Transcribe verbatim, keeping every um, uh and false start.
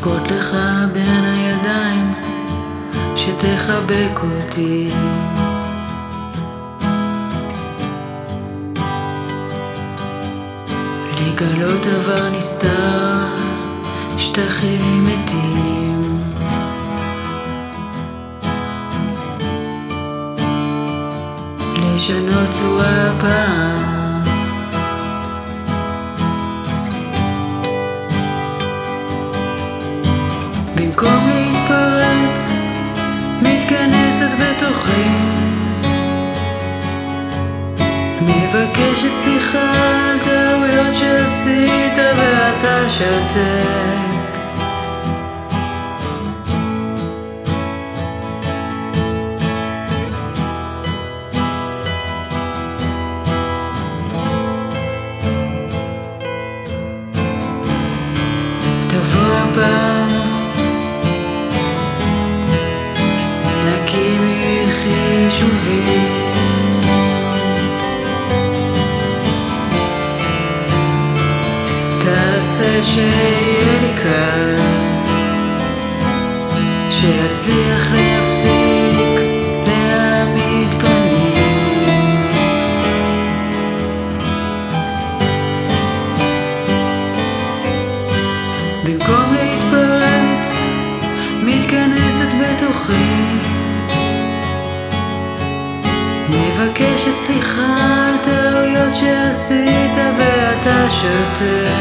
לבכות לך בין הידיים שתחבק אותי. לגלות עבר נסתר, שטחים מתים. לשנות צורה פעם, במקום להתפרץ מתכנסת בתוכי, מבקשת סליחה על טעויות שעשית ואתה שותק. תבוא הפעם נקים חישובים, תעשה שיהיה לי קל, שאצליח להפסיק להעמיד פנים. במקום להתפרץ מתכנסת בתוכי, מבקשת סליחה על טעויות שעשית ואתה שותק.